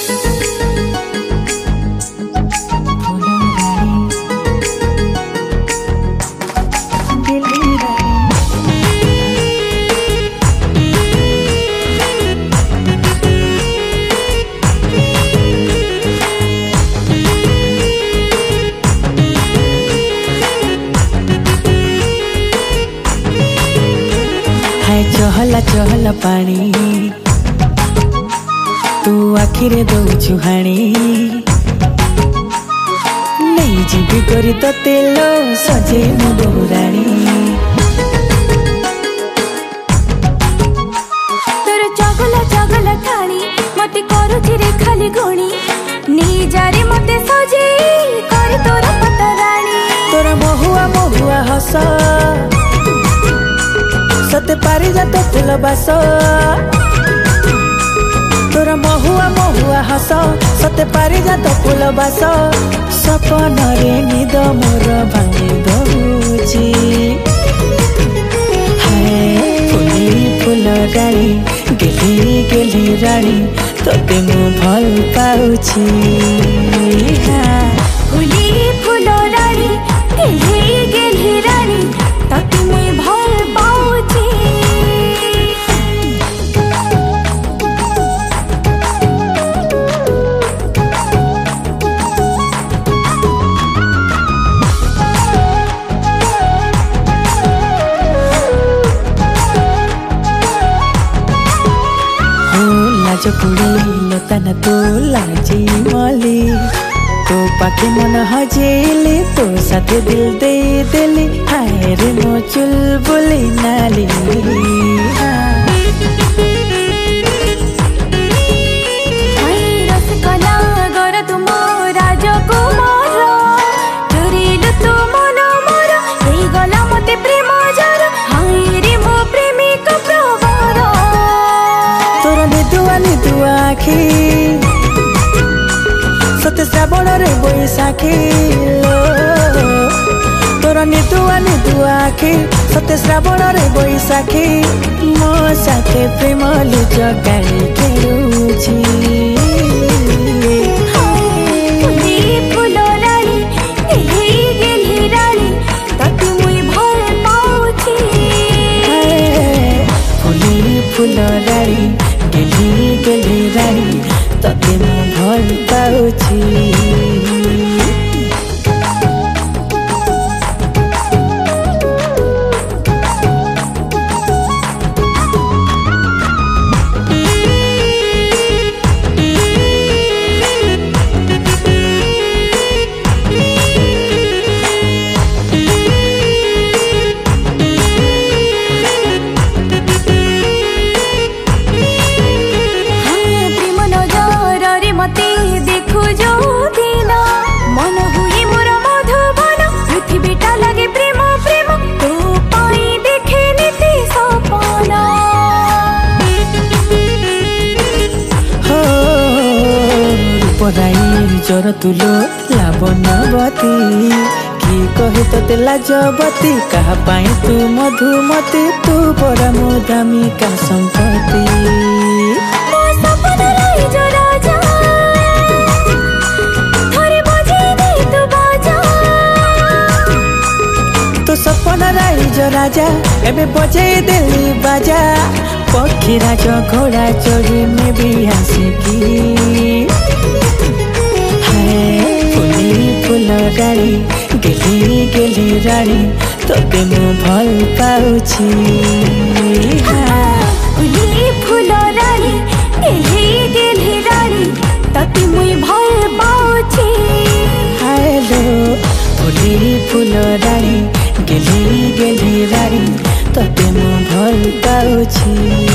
चहला चहला पानी तू आखिरे दौछु हाणी नहीं जीवी करी तो तेल सजे मु बहुराणी तोर चगला चगला ठाणी मते करूची रे खाली गुणी नी जारे मते सजे करी तोर पतराणी तोर महुआ महुआ हस सते पारी जात फूल बास तोर महुआ महुआ हस सते पारी जात फूल बास सपन रे निद मोर भांगी दउची हाय फुली फूल राणी गेली गेली राणी तोते मु भल पाउची फुली फूल राणी गेली गेली राणी तोते मु भल पाउची लाज पुड़ी लता न तू लाजी मली तो पाखे मन हजेले तो साथे दिल दे देले हाय रे मो चुलबुली नाली सते श्रावण रे बैसाखी तोर निदुआ निदुआ आखी सते श्रावण रे बैसाखी मो साथे प्रेम लुच गाड़ी खेलुची फूल रानी गेली गेली रानी तते मु भल पाउची जर तुलो लावनवती कि कहे तोते लाजवती कहा पाई तू मधुमती तू बड़ा मुदामी का संपत्ति तो सपन राइज राजा एबे बजे देली बाजा पक्षी राज घोड़ा चढ़ी में भी आसिकी फूल रानी गेली गेली रानी तोते मु भल पाउची फूल रानी गेली गेली रानी तोते मु भल पाउची हेलो फूल रानी गेली गेली रानी तोते मु भल पाउची।